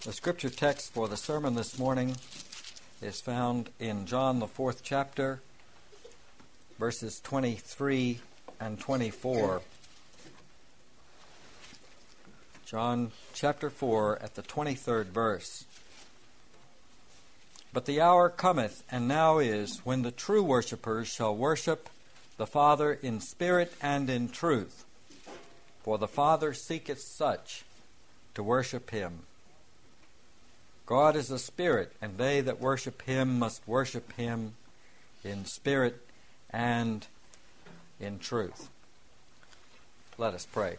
The scripture text for the sermon this morning is found in John, the 4th chapter, verses 23 and 24. John chapter 4 at the 23rd verse. But the hour cometh, and now is, when the true worshippers shall worship the Father in spirit and in truth. For the Father seeketh such to worship him. God is a spirit, and they that worship him must worship him in spirit and in truth. Let us pray.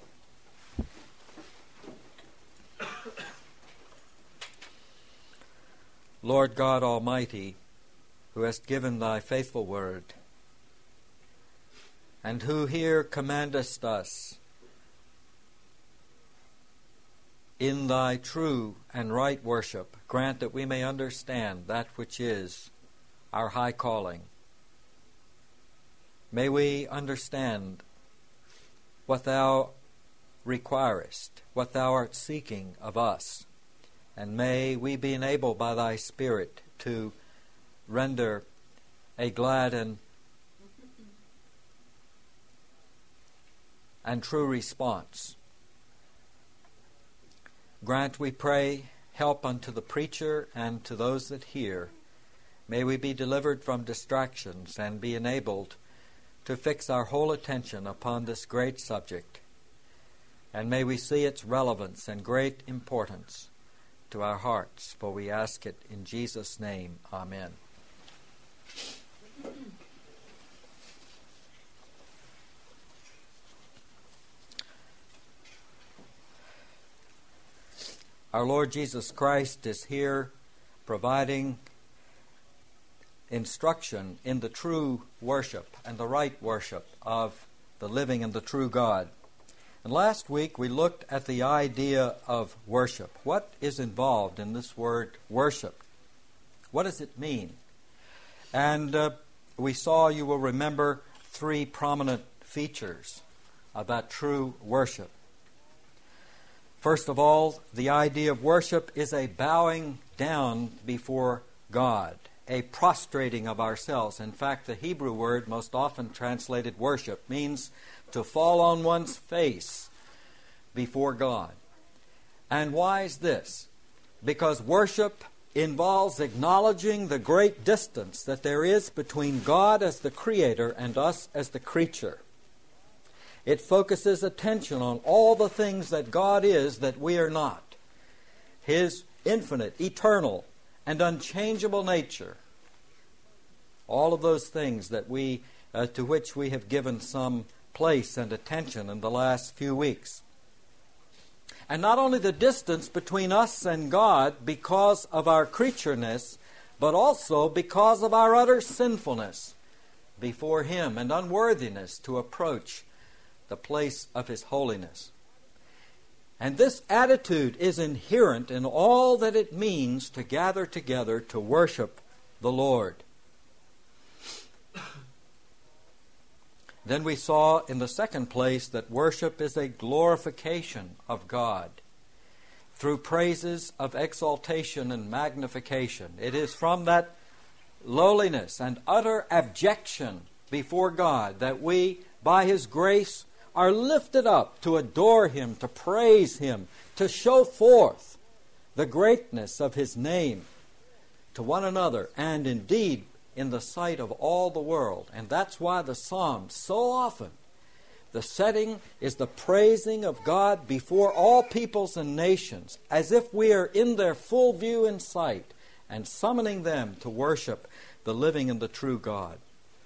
Lord God Almighty, who hast given thy faithful word, and who here commandest us in thy true and right worship, grant that we may understand that which is our high calling. May we understand what thou requirest, what thou art seeking of us, and may we be enabled by thy Spirit to render a glad and true response. Grant, we pray, help unto the preacher and to those that hear. May we be delivered from distractions and be enabled to fix our whole attention upon this great subject. And may we see its relevance and great importance to our hearts, for we ask it in Jesus' name. Amen. Our Lord Jesus Christ is here providing instruction in the true worship and the right worship of the living and the true God. And last week we looked at the idea of worship. What is involved in this word worship? What does it mean? And we saw, you will remember, three prominent features of that true worship. First of all, the idea of worship is a bowing down before God, a prostrating of ourselves. In fact, the Hebrew word most often translated worship means to fall on one's face before God. And why is this? Because worship involves acknowledging the great distance that there is between God as the Creator and us as the creature. It focuses attention on all the things that God is that we are not. His infinite, eternal, and unchangeable nature. All of those things that to which we have given some place and attention in the last few weeks. And not only the distance between us and God because of our creatureness, but also because of our utter sinfulness before Him and unworthiness to approach the place of His holiness. And this attitude is inherent in all that it means to gather together to worship the Lord. Then we saw in the second place that worship is a glorification of God through praises of exaltation and magnification. It is from that lowliness and utter abjection before God that we, by His grace, are lifted up to adore Him, to praise Him, to show forth the greatness of His name to one another, and indeed in the sight of all the world. And that's why the Psalms, so often, the setting is the praising of God before all peoples and nations, as if we are in their full view and sight, and summoning them to worship the living and the true God.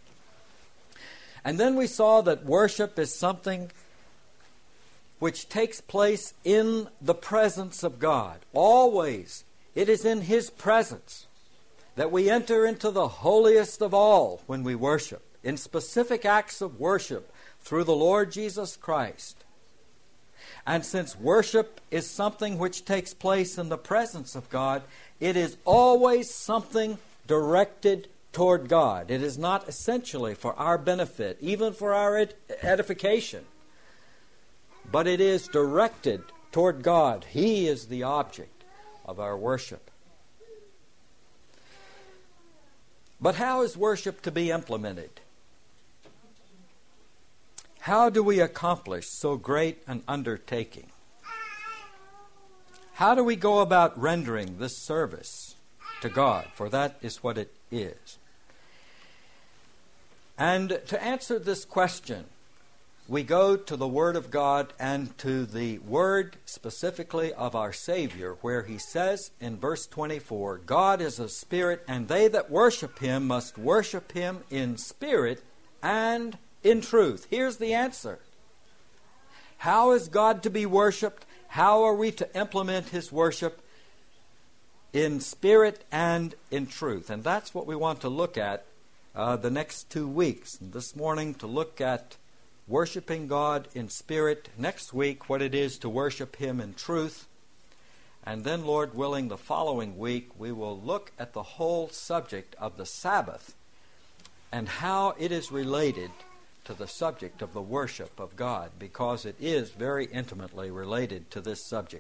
And then we saw that worship is something which takes place in the presence of God. Always, it is in His presence that we enter into the holiest of all when we worship, in specific acts of worship through the Lord Jesus Christ. And since worship is something which takes place in the presence of God, it is always something directed toward God. It is not essentially for our benefit, even for our edification, but it is directed toward God. He is the object of our worship. But how is worship to be implemented? How do we accomplish so great an undertaking? How do we go about rendering this service to God? For that is what it is. And to answer this question, we go to the Word of God and to the Word specifically of our Savior, where He says in verse 24, God is a spirit, and they that worship Him must worship Him in spirit and in truth. Here's the answer. How is God to be worshipped? How are we to implement His worship? In spirit and in truth. And that's what we want to look at the next 2 weeks. And this morning to look at worshiping God in spirit. Next week, what it is to worship Him in truth. And then, Lord willing, the following week, we will look at the whole subject of the Sabbath and how it is related to the subject of the worship of God, because it is very intimately related to this subject.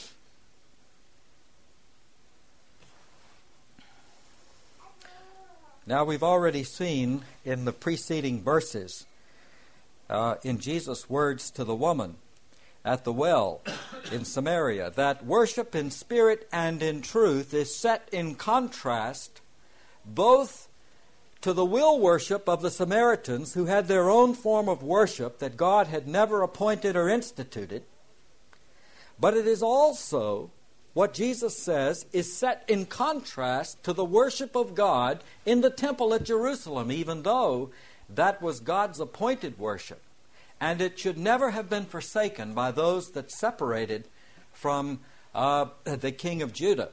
Now, we've already seen in the preceding verses, in Jesus' words to the woman at the well in Samaria, that worship in spirit and in truth is set in contrast both to the will worship of the Samaritans, who had their own form of worship that God had never appointed or instituted, but it is also what Jesus says is set in contrast to the worship of God in the temple at Jerusalem, even though that was God's appointed worship. And it should never have been forsaken by those that separated from the king of Judah.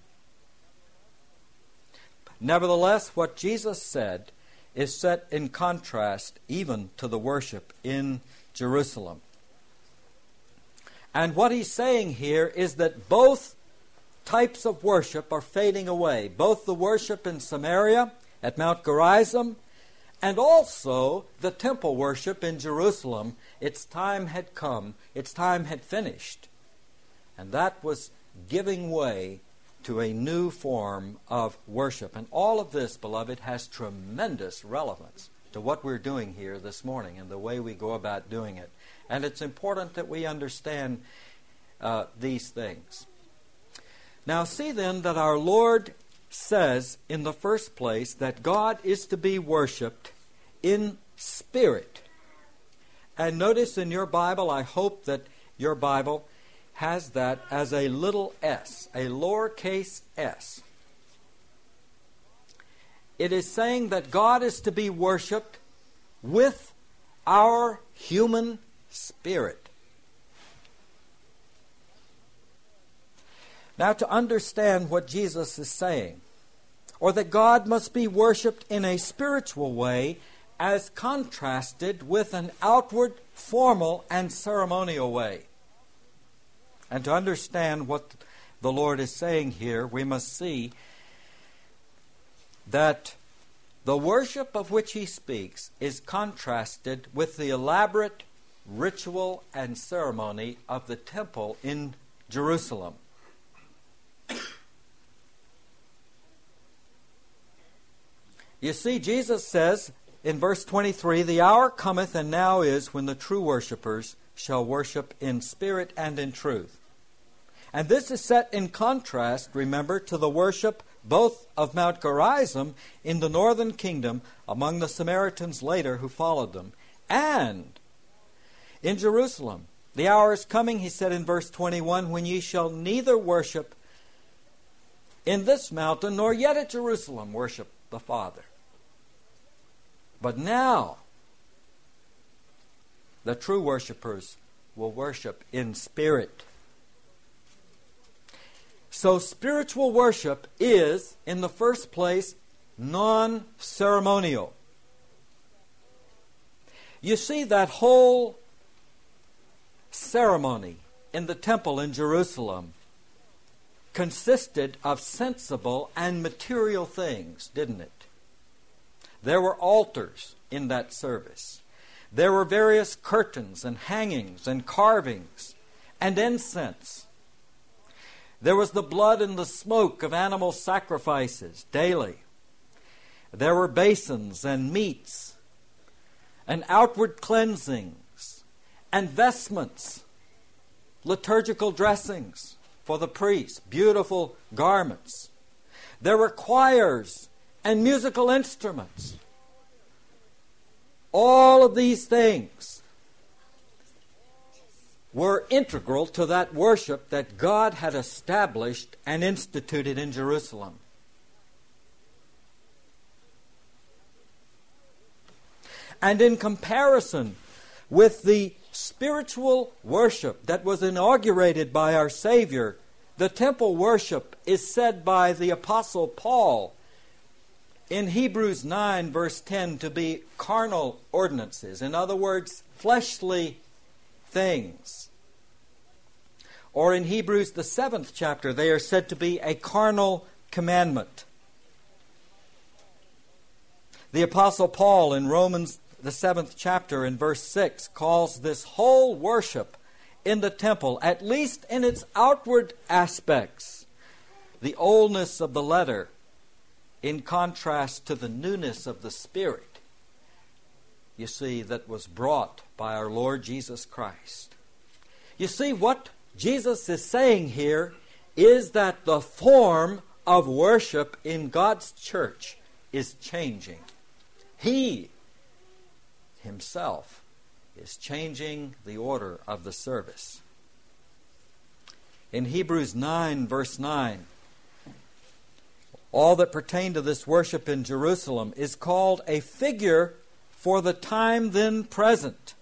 Nevertheless, what Jesus said is set in contrast even to the worship in Jerusalem. And what he's saying here is that both types of worship are fading away. Both the worship in Samaria at Mount Gerizim and also the temple worship in Jerusalem. Its time had come. Its time had finished. And that was giving way to a new form of worship. And all of this, beloved, has tremendous relevance to what we're doing here this morning and the way we go about doing it. And it's important that we understand these things. Now see then that our Lord says in the first place that God is to be worshipped in spirit. And notice in your Bible, I hope that your Bible has that as a little s, a lowercase s. It is saying that God is to be worshipped with our human spirit. Now, to understand what Jesus is saying, or that God must be worshipped in a spiritual way as contrasted with an outward, formal, and ceremonial way. And to understand what the Lord is saying here, we must see that the worship of which He speaks is contrasted with the elaborate ritual and ceremony of the temple in Jerusalem. You see, Jesus says in verse 23, "The hour cometh and now is when the true worshipers shall worship in spirit and in truth." And this is set in contrast, remember, to the worship both of Mount Gerizim in the northern kingdom among the Samaritans later who followed them, and in Jerusalem. "The hour is coming," he said in verse 21, "when ye shall neither worship in this mountain nor yet at Jerusalem worship the Father. But now the true worshipers will worship in spirit." So spiritual worship is, in the first place, non-ceremonial. You see, that whole ceremony in the temple in Jerusalem consisted of sensible and material things, didn't it? There were altars in that service. There were various curtains and hangings and carvings and incense. There was the blood and the smoke of animal sacrifices daily. There were basins and meats and outward cleansings and vestments, liturgical dressings for the priests, beautiful garments. There were choirs and musical instruments. All of these things were integral to that worship that God had established and instituted in Jerusalem. And in comparison with the spiritual worship that was inaugurated by our Savior, the temple worship is said by the Apostle Paul in Hebrews 9 verse 10 to be carnal ordinances. In other words, fleshly things. Or in Hebrews the 7th chapter, they are said to be a carnal commandment. The Apostle Paul in Romans the 7th chapter in verse 6 calls this whole worship in the temple, at least in its outward aspects, the oldness of the letter in contrast to the newness of the Spirit, you see, that was brought by our Lord Jesus Christ. You see, what Jesus is saying here is that the form of worship in God's church is changing. He Himself is changing the order of the service. In Hebrews 9 verse 9, all that pertained to this worship in Jerusalem is called a figure for the time then present.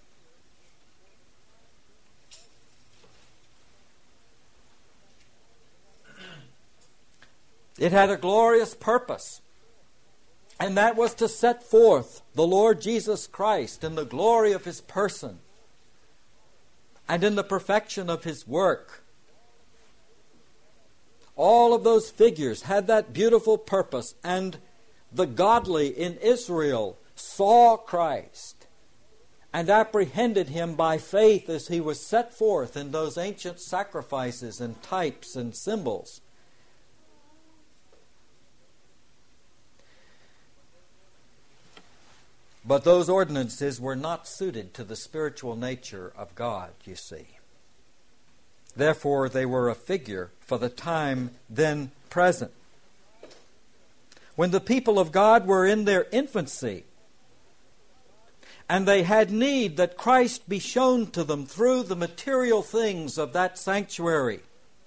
It had a glorious purpose, and that was to set forth the Lord Jesus Christ in the glory of His person and in the perfection of His work. All of those figures had that beautiful purpose, and the godly in Israel saw Christ and apprehended Him by faith as He was set forth in those ancient sacrifices and types and symbols. But those ordinances were not suited to the spiritual nature of God, you see. Therefore, they were a figure for the time then present. When the people of God were in their infancy, and they had need that Christ be shown to them through the material things of that sanctuary.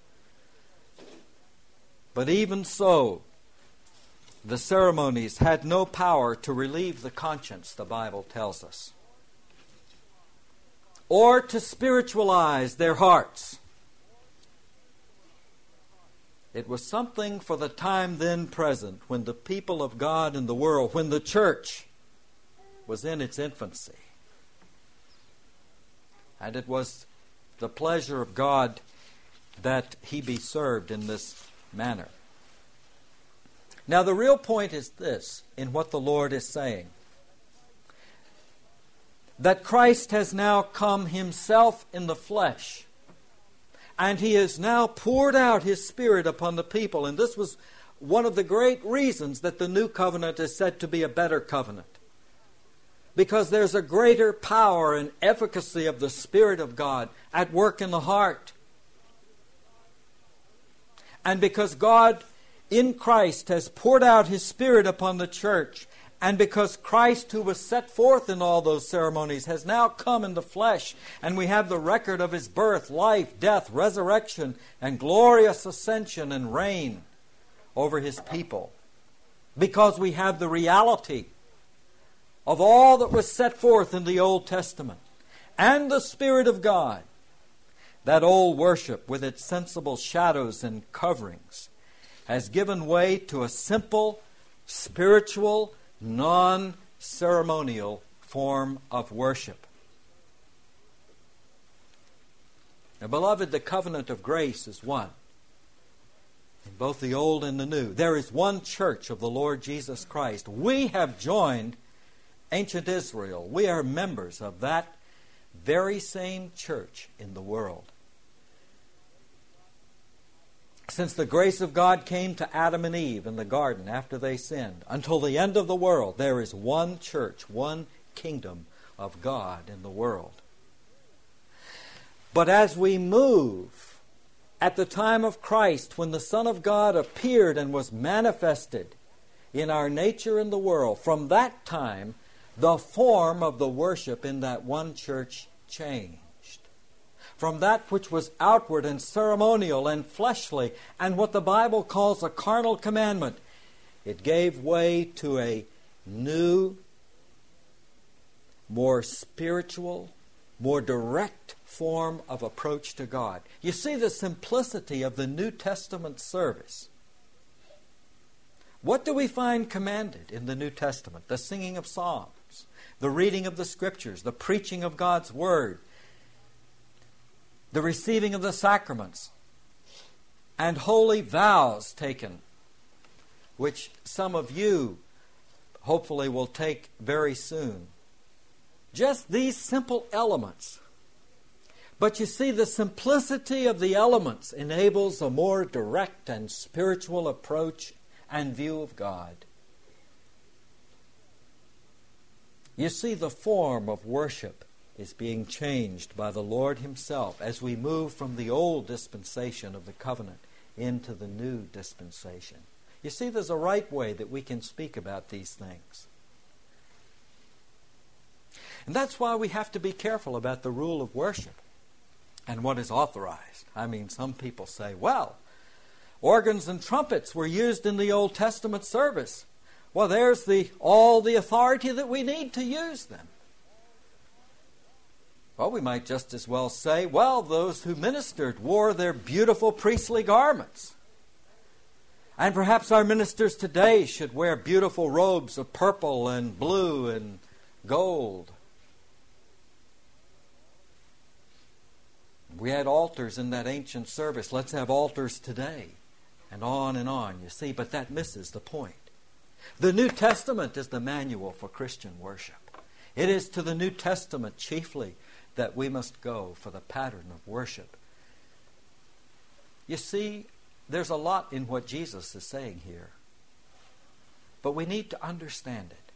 But even so, the ceremonies had no power to relieve the conscience, the Bible tells us, or to spiritualize their hearts. It was something for the time then present, when the people of God in the world, when the church was in its infancy. And it was the pleasure of God that He be served in this manner. Now, the real point is this in what the Lord is saying: that Christ has now come Himself in the flesh, and He has now poured out His Spirit upon the people. And this was one of the great reasons that the new covenant is said to be a better covenant, because there's a greater power and efficacy of the Spirit of God at work in the heart. And because God in Christ has poured out His Spirit upon the church, and because Christ, who was set forth in all those ceremonies, has now come in the flesh, and we have the record of His birth, life, death, resurrection, and glorious ascension and reign over His people, because we have the reality of all that was set forth in the Old Testament, and the Spirit of God, that old worship with its sensible shadows and coverings has given way to a simple, spiritual, non-ceremonial form of worship. Now, beloved, the covenant of grace is one, in both the old and the new. There is one church of the Lord Jesus Christ. We have joined ancient Israel. We are members of that very same church in the world. since the grace of God came to Adam and Eve in the garden after they sinned, until the end of the world, there is one church, one kingdom of God in the world. But as we move at the time of Christ, when the Son of God appeared and was manifested in our nature in the world, from that time, the form of the worship in that one church changed. From that which was outward and ceremonial and fleshly, and what the Bible calls a carnal commandment, it gave way to a new, more spiritual, more direct form of approach to God. You see the simplicity of the New Testament service. What do we find commanded in the New Testament? The singing of psalms, the reading of the Scriptures, the preaching of God's Word, the receiving of the sacraments, and holy vows taken, which some of you hopefully will take very soon. Just these simple elements. But you see, the simplicity of the elements enables a more direct and spiritual approach and view of God. You see, the form of worship is being changed by the Lord Himself as we move from the old dispensation of the covenant into the new dispensation. You see, there's a right way that we can speak about these things. And that's why we have to be careful about the rule of worship and what is authorized. I mean, some people say, well, organs and trumpets were used in the Old Testament service. Well, there's all the authority that we need to use them. Well, we might just as well say, well, those who ministered wore their beautiful priestly garments. And perhaps our ministers today should wear beautiful robes of purple and blue and gold. We had altars in that ancient service. Let's have altars today. And on, you see. But that misses the point. The New Testament is the manual for Christian worship. It is to the New Testament chiefly that we must go for the pattern of worship. You see, there's a lot in what Jesus is saying here. But we need to understand it.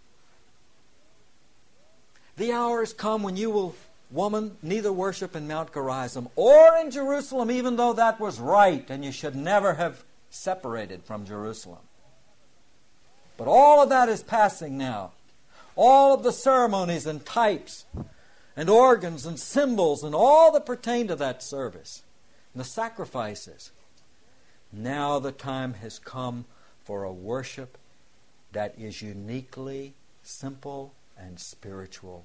The hour has come when you will, woman, neither worship in Mount Gerizim or in Jerusalem, even though that was right and you should never have separated from Jerusalem. But all of that is passing now. All of the ceremonies and types and organs and symbols and all that pertain to that service and the sacrifices. Now the time has come for a worship that is uniquely simple and spiritual.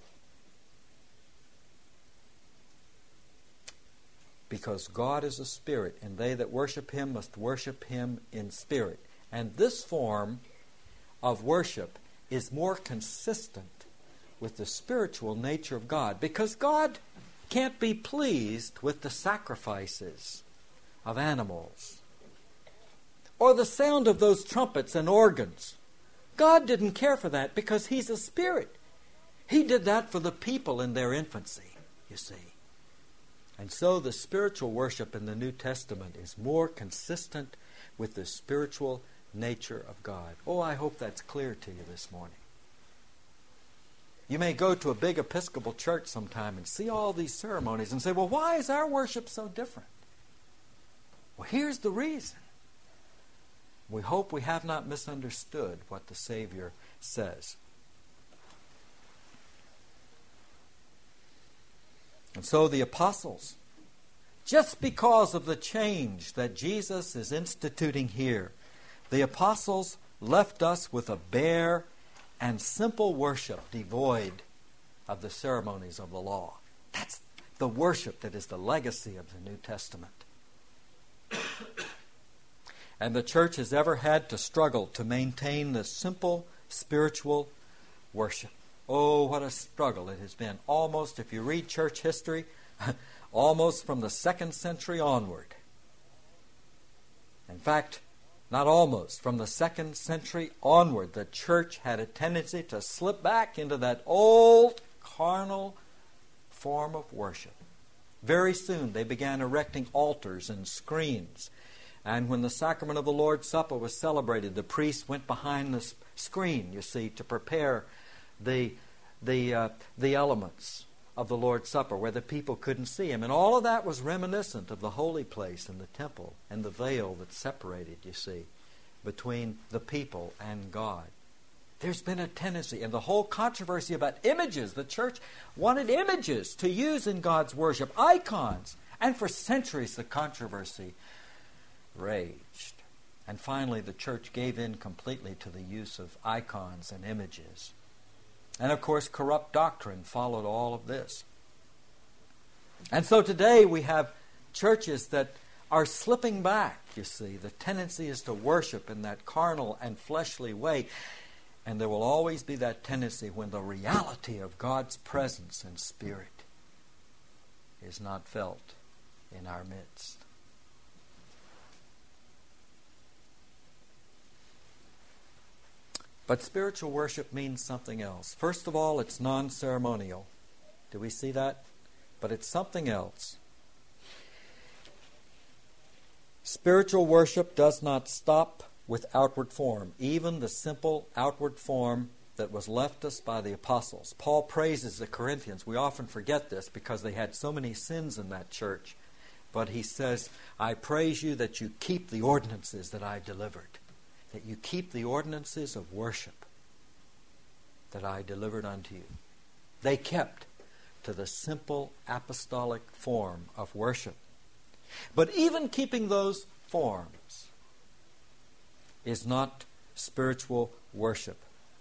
Because God is a spirit, and they that worship Him must worship Him in spirit. And this form of worship is more consistent with the spiritual nature of God, because God can't be pleased with the sacrifices of animals or the sound of those trumpets and organs. God didn't care for that because He's a spirit. He did that for the people in their infancy, you see. And so the spiritual worship in the New Testament is more consistent with the spiritual nature of God. Oh, I hope that's clear to you this morning. You may go to a big Episcopal church sometime and see all these ceremonies and say, well, why is our worship so different? Well, here's the reason. We hope we have not misunderstood what the Savior says. And so the apostles, just because of the change that Jesus is instituting here, the apostles left us with a bare and simple worship devoid of the ceremonies of the law. That's the worship that is the legacy of the New Testament. And the church has ever had to struggle to maintain the simple spiritual worship. Oh, what a struggle it has been. Almost, if you read church history, almost from the 2nd century onward. In fact, not almost, from the 2nd century onward, the church had a tendency to slip back into that old carnal form of worship. Very soon they began erecting altars and screens And when the sacrament of the Lord's Supper was celebrated, the priest went behind the screen, you see, to prepare the elements of the Lord's Supper where the people couldn't see him. And all of that was reminiscent of the holy place and the temple and the veil that separated, you see, between the people and God. There's been a tendency, and the whole controversy about images, the church wanted images to use in God's worship, icons. And for centuries the controversy raged. And finally the church gave in completely to the use of icons and images. And of course corrupt doctrine followed all of this. And so today we have churches that are slipping back, you see. The tendency is to worship in that carnal and fleshly way. And there will always be that tendency when the reality of God's presence and Spirit is not felt in our midst. But spiritual worship means something else. First of all, it's non-ceremonial. Do we see that? But it's something else. Spiritual worship does not stop with outward form, even the simple outward form that was left us by the apostles. Paul praises the Corinthians. We often forget this because they had so many sins in that church. But he says, I praise you that you keep the ordinances that I delivered, that you keep the ordinances of worship that I delivered unto you. They kept to the simple apostolic form of worship. But even keeping those forms is not spiritual worship.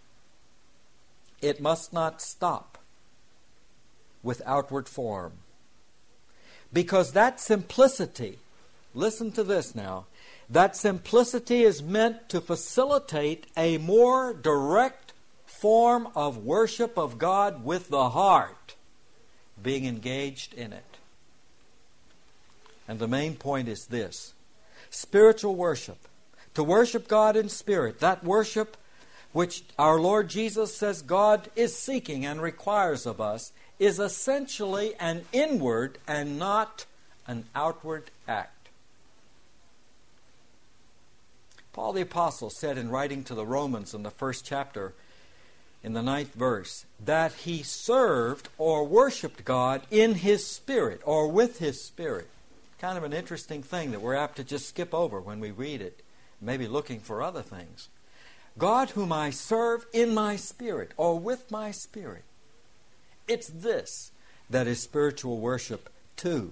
It must not stop with outward form. Because that simplicity, listen to this now, that simplicity is meant to facilitate a more direct form of worship of God with the heart being engaged in it. And the main point is this: spiritual worship, to worship God in spirit, that worship which our Lord Jesus says God is seeking and requires of us, is essentially an inward and not an outward act. Paul the Apostle said in writing to the Romans in the 1st chapter, in the 9th verse, that he served or worshipped God in his spirit or with his spirit. Kind of an interesting thing that we're apt to just skip over when we read it, maybe looking for other things. God whom I serve in my spirit or with my spirit. It's this that is spiritual worship too.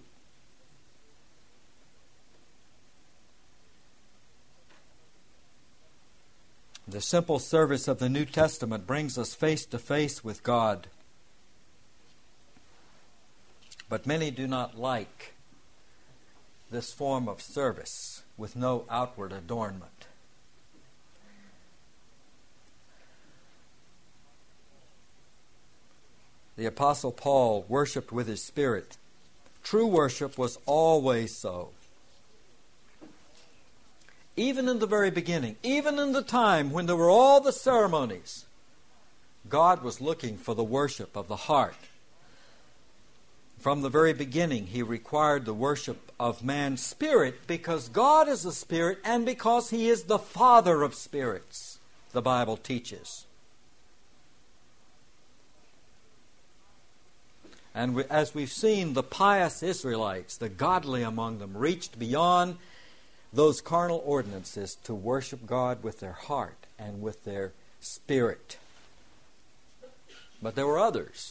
The simple service of the New Testament brings us face to face with God. But many do not like this form of service with no outward adornment. The Apostle Paul worshipped with his spirit. True worship was always so. Even in the very beginning, even in the time when there were all the ceremonies, God was looking for the worship of the heart. From the very beginning, He required the worship of man's spirit because God is a spirit and because He is the Father of spirits, the Bible teaches. And as we've seen, the pious Israelites, the godly among them, reached beyond those carnal ordinances to worship God with their heart and with their spirit. But there were others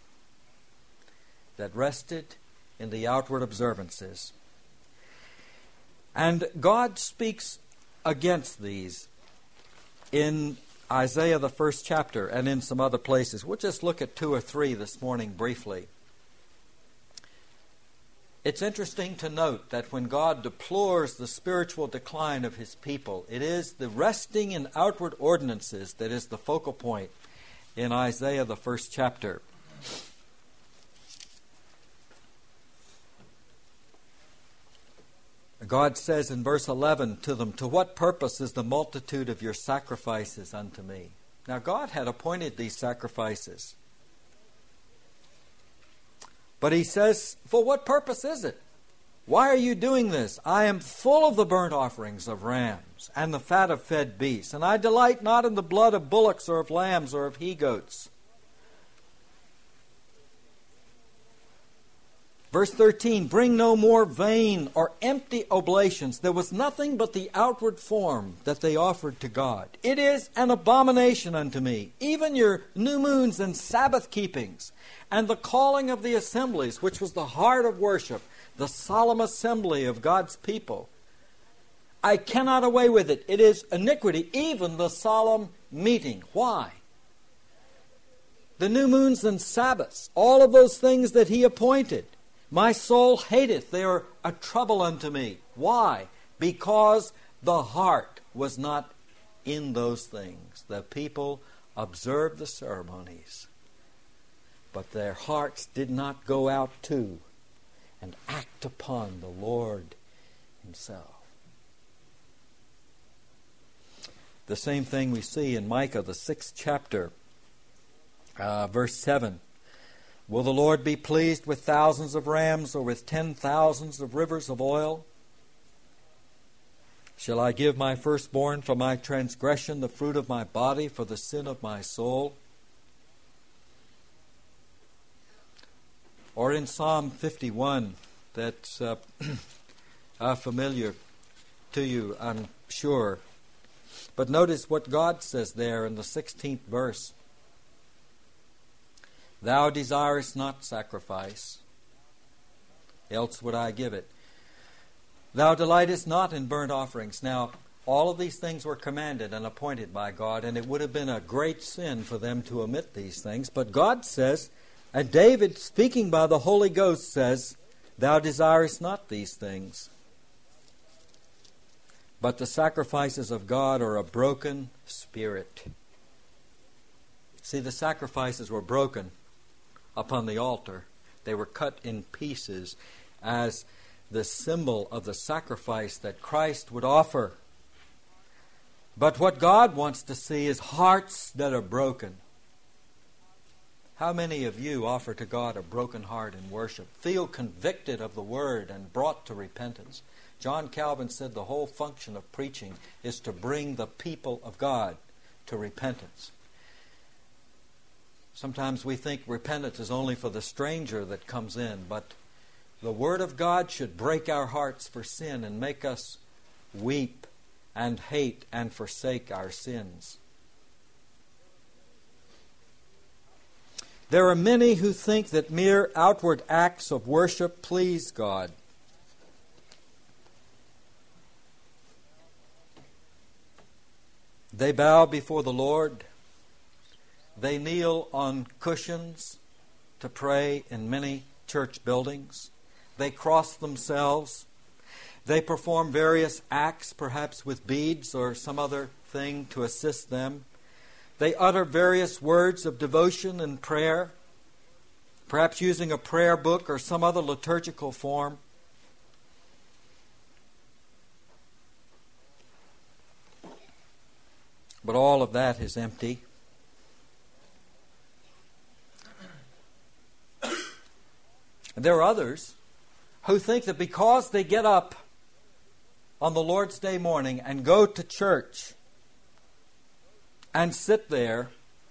that rested in the outward observances. And God speaks against these in Isaiah, the 1st chapter, and in some other places. We'll just look at 2 or 3 this morning briefly. It's interesting to note that when God deplores the spiritual decline of His people, it is the resting in outward ordinances that is the focal point in Isaiah, the 1st chapter. God says in verse 11 to them, "To what purpose is the multitude of your sacrifices unto me?" Now God had appointed these sacrifices. But He says, for what purpose is it? Why are you doing this? I am full of the burnt offerings of rams and the fat of fed beasts, and I delight not in the blood of bullocks or of lambs or of he-goats. Verse 13, bring no more vain or empty oblations. There was nothing but the outward form that they offered to God. It is an abomination unto me, even your new moons and Sabbath keepings, and the calling of the assemblies, which was the heart of worship, the solemn assembly of God's people. I cannot away with it. It is iniquity, even the solemn meeting. Why? The new moons and Sabbaths, all of those things that He appointed. My soul hateth, they are a trouble unto me. Why? Because the heart was not in those things. The people observed the ceremonies, but their hearts did not go out to and act upon the Lord Himself. The same thing we see in Micah, the 6th chapter, verse 7. Will the Lord be pleased with thousands of rams or with 10,000s of rivers of oil? Shall I give my firstborn for my transgression, the fruit of my body for the sin of my soul? Or in Psalm 51, that's familiar to you, I'm sure. But notice what God says there in the 16th verse. Thou desirest not sacrifice, else would I give it. Thou delightest not in burnt offerings. Now, all of these things were commanded and appointed by God, and it would have been a great sin for them to omit these things. But God says, and David, speaking by the Holy Ghost, says, Thou desirest not these things. But the sacrifices of God are a broken spirit. See, the sacrifices were broken upon the altar. They were cut in pieces as the symbol of the sacrifice that Christ would offer. But what God wants to see is hearts that are broken. How many of you offer to God a broken heart in worship, feel convicted of the Word and brought to repentance? John Calvin said the whole function of preaching is to bring the people of God to repentance. Sometimes we think repentance is only for the stranger that comes in, but the Word of God should break our hearts for sin and make us weep and hate and forsake our sins. There are many who think that mere outward acts of worship please God. They bow before the Lord. They kneel on cushions to pray in many church buildings. They cross themselves. They perform various acts, perhaps with beads or some other thing to assist them. They utter various words of devotion and prayer, perhaps using a prayer book or some other liturgical form. But all of that is empty. There are others who think that because they get up on the Lord's Day morning and go to church and sit there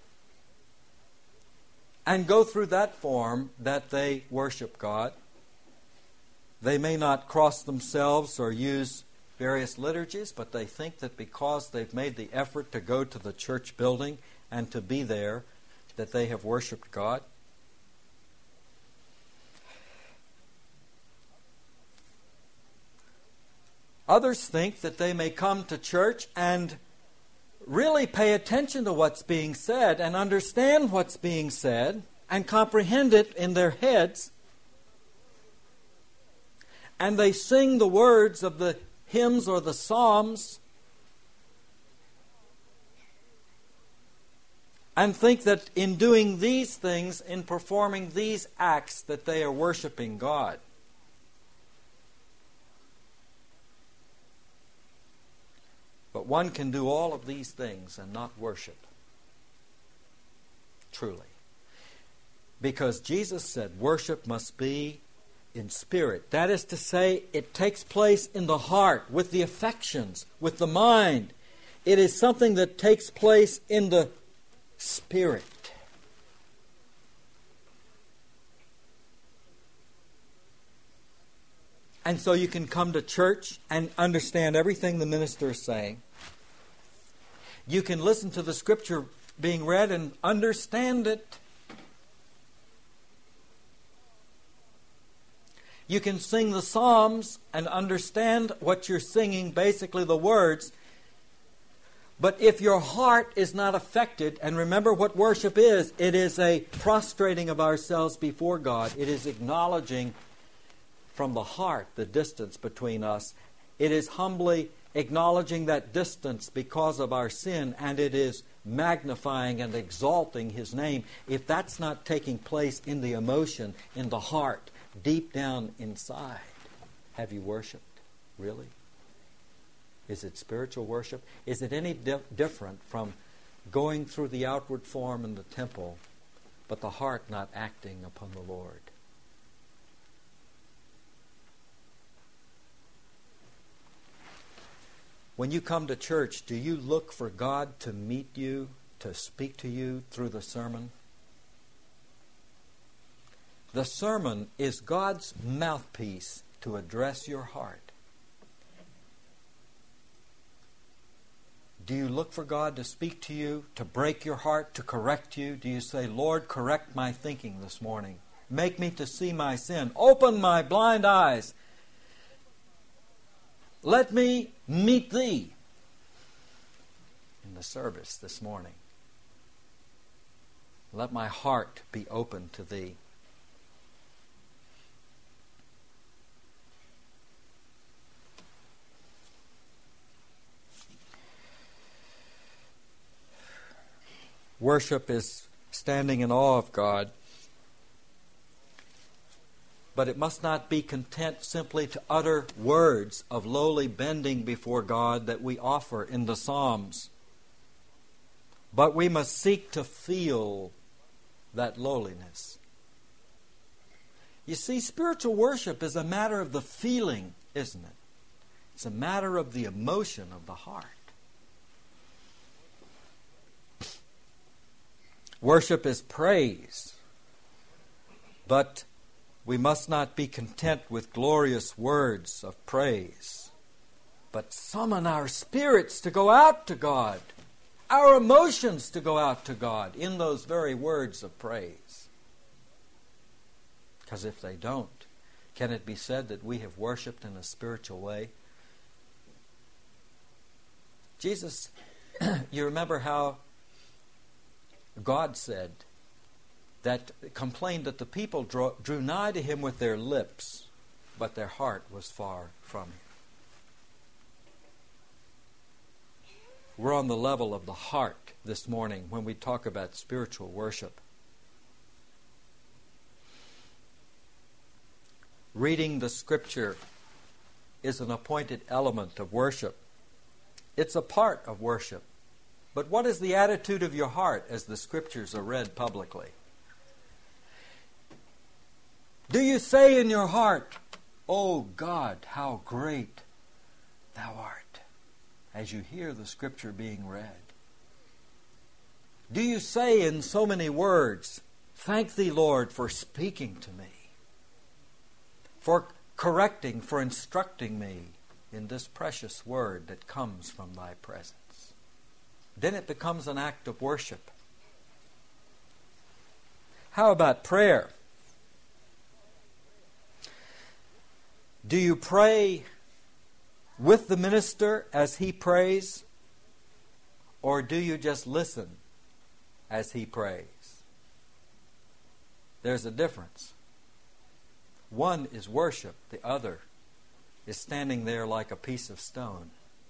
and go through that form that they worship God. They may not cross themselves or use various liturgies, but they think that because they've made the effort to go to the church building and to be there, that they have worshiped God. Others think that they may come to church and really pay attention to what's being said and understand what's being said and comprehend it in their heads. And they sing the words of the hymns or the psalms and think that in doing these things, in performing these acts, that they are worshiping God. But one can do all of these things and not worship. Truly. Because Jesus said worship must be in spirit. That is to say, it takes place in the heart, with the affections, with the mind. It is something that takes place in the spirit. And so you can come to church and understand everything the minister is saying. You can listen to the scripture being read and understand it. You can sing the Psalms and understand what you're singing, basically the words. But if your heart is not affected, and remember what worship is, it is a prostrating of ourselves before God. It is acknowledging from the heart the distance between us. It is humbly acknowledging that distance because of our sin, and it is magnifying and exalting His name. If that's not taking place in the emotion, in the heart, deep down inside, have you worshipped? Really? Is it spiritual worship? Is it any different from going through the outward form in the temple, but the heart not acting upon the Lord? When you come to church, do you look for God to meet you, to speak to you through the sermon? The sermon is God's mouthpiece to address your heart. Do you look for God to speak to you, to break your heart, to correct you? Do you say, Lord, correct my thinking this morning. Make me to see my sin. Open my blind eyes. Let me meet Thee in the service this morning. Let my heart be open to Thee. Worship is standing in awe of God. But it must not be content simply to utter words of lowly bending before God that we offer in the Psalms. But we must seek to feel that lowliness. You see, spiritual worship is a matter of the feeling, isn't it? It's a matter of the emotion of the heart. Worship is praise, but we must not be content with glorious words of praise, but summon our spirits to go out to God, our emotions to go out to God in those very words of praise. Because if they don't, can it be said that we have worshipped in a spiritual way? Jesus, you remember how God said that, complained that the people drew nigh to Him with their lips, but their heart was far from Him. We're on the level of the heart this morning when we talk about spiritual worship. Reading the Scripture is an appointed element of worship. It's a part of worship. But what is the attitude of your heart as the Scriptures are read publicly? Do you say in your heart, "Oh God, how great Thou art," as you hear the Scripture being read? Do you say in so many words, "Thank Thee, Lord, for speaking to me, for correcting, for instructing me in this precious word that comes from Thy presence"? Then it becomes an act of worship. How about prayer? Do you pray with the minister as he prays, or do you just listen as he prays? There's a difference. One is worship, the other is standing there like a piece of stone.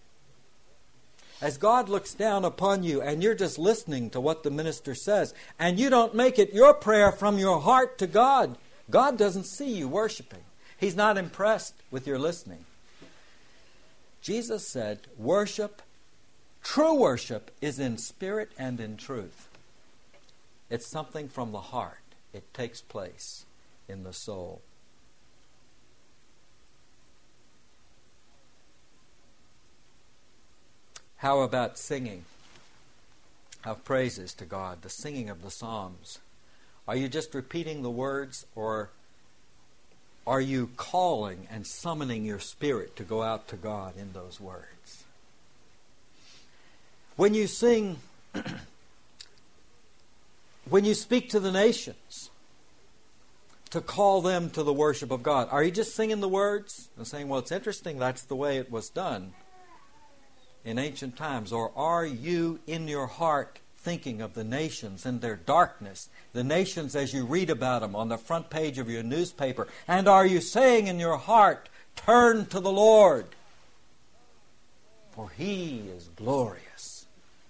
As God looks down upon you and you're just listening to what the minister says, and you don't make it your prayer from your heart to God, God doesn't see you worshiping. He's not impressed with your listening. Jesus said, worship, true worship, is in spirit and in truth. It's something from the heart. It takes place in the soul. How about singing of praises to God, the singing of the Psalms? Are you just repeating the words, or are you calling and summoning your spirit to go out to God in those words? When you sing, when you speak to the nations, to call them to the worship of God, are you just singing the words and saying, well, it's interesting, that's the way it was done in ancient times? Or are you in your heart thinking of the nations and their darkness, the nations as you read about them on the front page of your newspaper? And are you saying in your heart, turn to the Lord, for He is glorious?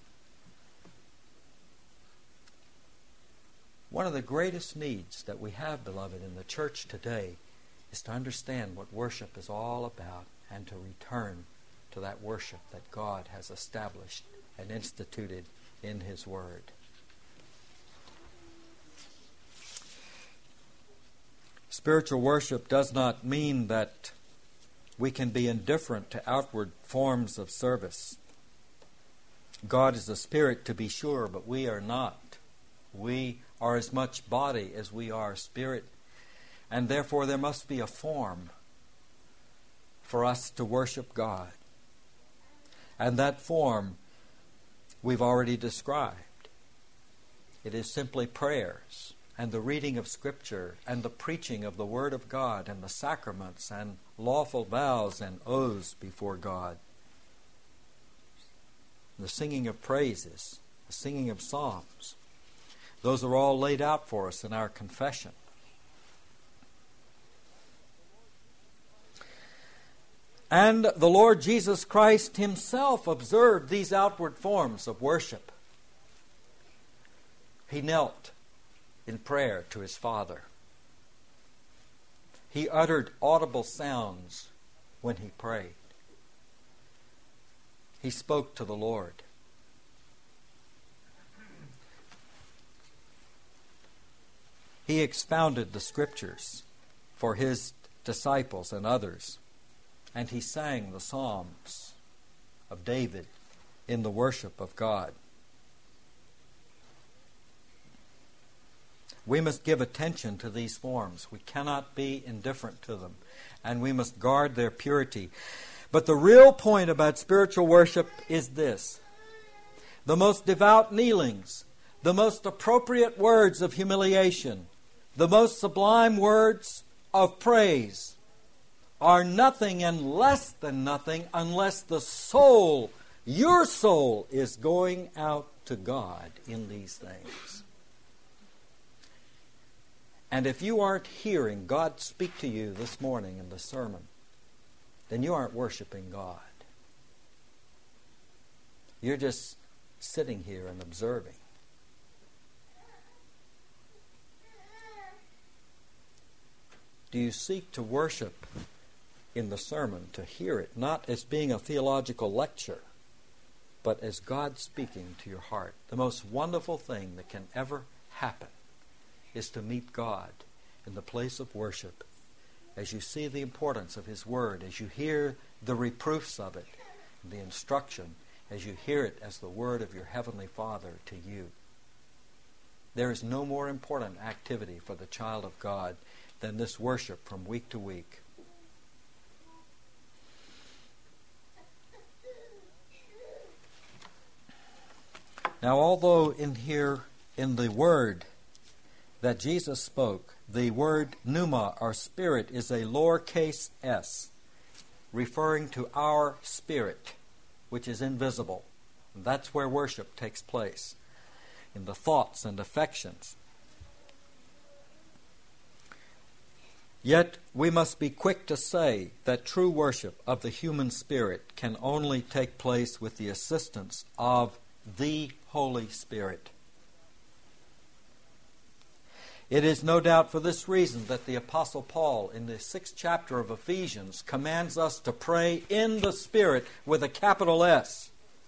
One of the greatest needs that we have, beloved, in the church today is to understand what worship is all about and to return to that worship that God has established and instituted in His Word. Spiritual worship does not mean that we can be indifferent to outward forms of service. God is a spirit, to be sure, but we are not. We are as much body as we are spirit, and therefore there must be a form for us to worship God. And that form we've already described. It is simply prayers and the reading of Scripture and the preaching of the Word of God and the sacraments and lawful vows and oaths before God. The singing of praises, the singing of psalms. Those are all laid out for us in our confession. And the Lord Jesus Christ Himself observed these outward forms of worship. He knelt in prayer to His Father. He uttered audible sounds when He prayed. He spoke to the Lord. He expounded the Scriptures for His disciples and others. And He sang the Psalms of David in the worship of God. We must give attention to these forms. We cannot be indifferent to them. And we must guard their purity. But the real point about spiritual worship is this. The most devout kneelings, the most appropriate words of humiliation, the most sublime words of praise are nothing and less than nothing unless the soul, your soul, is going out to God in these things. And if you aren't hearing God speak to you this morning in the sermon, then you aren't worshiping God. You're just sitting here and observing. Do you seek to worship in the sermon, to hear it, not as being a theological lecture, but as God speaking to your heart? The most wonderful thing that can ever happen is to meet God in the place of worship, as you see the importance of His Word, as you hear the reproofs of it, the instruction, as you hear it as the Word of your Heavenly Father to you. There is no more important activity for the child of God than this worship from week to week. Now, although in the word that Jesus spoke, the word pneuma, or spirit, is a lowercase s, referring to our spirit, which is invisible. And that's where worship takes place, in the thoughts and affections. Yet we must be quick to say that true worship of the human spirit can only take place with the assistance of the Holy Spirit. It is no doubt for this reason that the Apostle Paul, in the 6th chapter of Ephesians, commands us to pray in the Spirit with a capital S.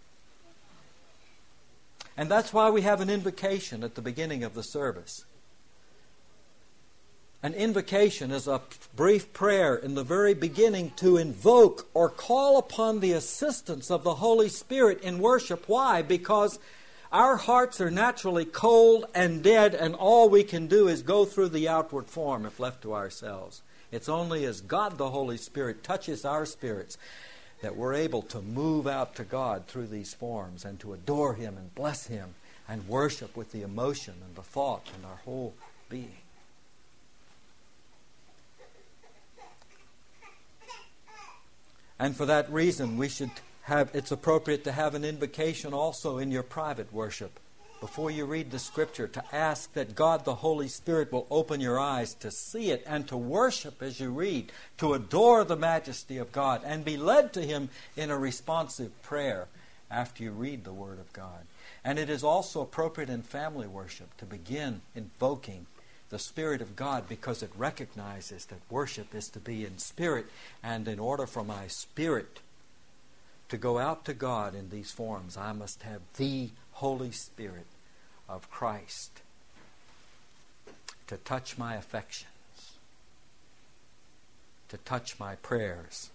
And that's why we have an invocation at the beginning of the service. An invocation is a brief prayer in the very beginning to invoke or call upon the assistance of the Holy Spirit in worship. Why? Because our hearts are naturally cold and dead, and all we can do is go through the outward form if left to ourselves. It's only as God the Holy Spirit touches our spirits that we're able to move out to God through these forms and to adore Him and bless Him and worship with the emotion and the thought and our whole being. And for that reason, it's appropriate to have an invocation also in your private worship. Before you read the Scripture, to ask that God the Holy Spirit will open your eyes to see it and to worship as you read, to adore the majesty of God and be led to Him in a responsive prayer after you read the Word of God. And it is also appropriate in family worship to begin invoking the Spirit of God, because it recognizes that worship is to be in spirit, and in order for my spirit to go out to God in these forms, I must have the Holy Spirit of Christ to touch my affections, to touch my prayers,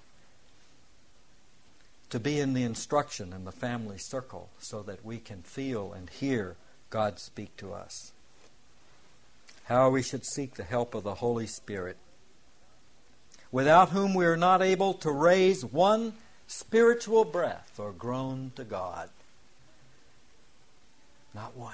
to be in the instruction in the family circle so that we can feel and hear God speak to us. How we should seek the help of the Holy Spirit, without whom we are not able to raise one spiritual breath or groan to God. Not one.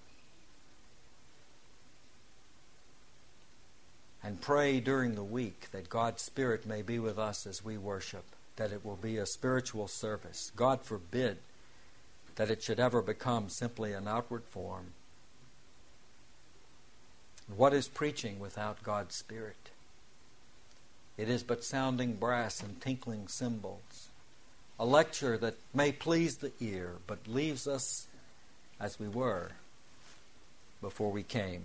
And pray during the week that God's Spirit may be with us as we worship, that it will be a spiritual service. God forbid that it should ever become simply an outward form. What is preaching without God's Spirit? It is but sounding brass and tinkling cymbals. A lecture that may please the ear, but leaves us as we were before we came.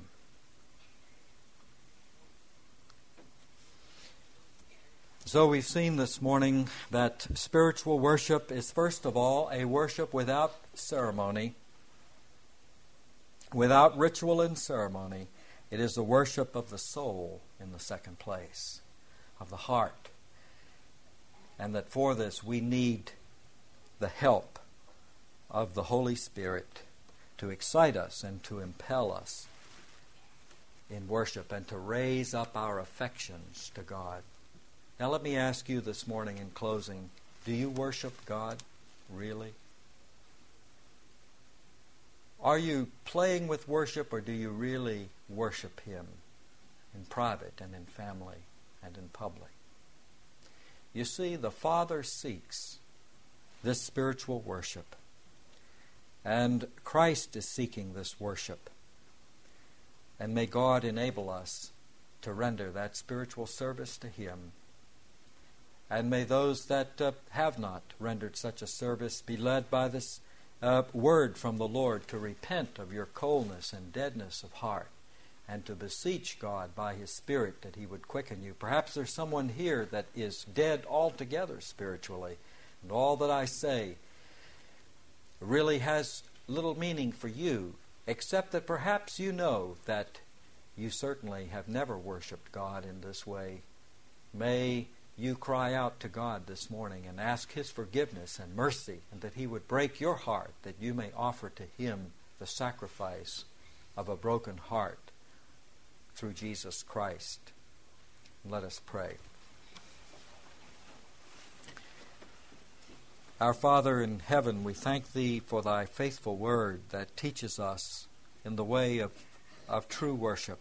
So we've seen this morning that spiritual worship is first of all a worship without ceremony, without ritual and ceremony. It is the worship of the soul in the second place, of the heart. And that for this we need the help of the Holy Spirit to excite us and to impel us in worship and to raise up our affections to God. Now let me ask you this morning in closing, do you worship God really? Are you playing with worship, or do you really worship Him in private and in family and in public? You see, the Father seeks this spiritual worship, and Christ is seeking this worship. And may God enable us to render that spiritual service to Him. And may those that have not rendered such a service be led by this word from the Lord to repent of your coldness and deadness of heart, and to beseech God by His Spirit that He would quicken you. Perhaps there's someone here that is dead altogether spiritually, and all that I say really has little meaning for you, except that perhaps you know that you certainly have never worshiped God in this way. May you cry out to God this morning and ask His forgiveness and mercy, and that He would break your heart, that you may offer to Him the sacrifice of a broken heart through Jesus Christ. Let us pray. Our Father in heaven, we thank Thee for Thy faithful word that teaches us in the way of true worship.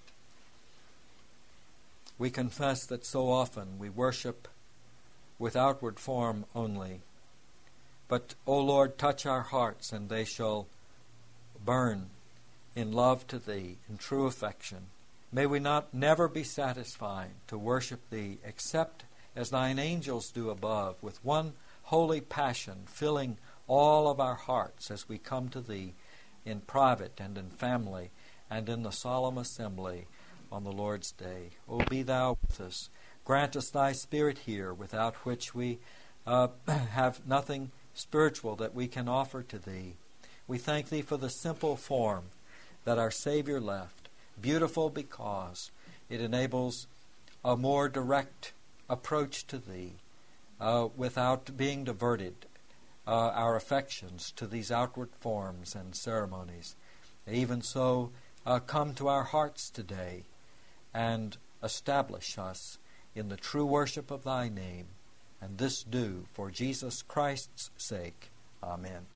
We confess that so often we worship with outward form only. But, O Lord, touch our hearts, and they shall burn in love to Thee, in true affection. May we never be satisfied to worship Thee, except as Thine angels do above, with one holy passion filling all of our hearts as we come to Thee in private and in family and in the solemn assembly on the Lord's day. O be Thou with us. Grant us Thy Spirit here, without which we have nothing spiritual that we can offer to Thee. We thank Thee for the simple form that our Savior left, beautiful because It enables a more direct approach to Thee without being diverted, our affections to these outward forms and ceremonies. Even so, come to our hearts today and establish us in the true worship of Thy name, and this do for Jesus Christ's sake. Amen.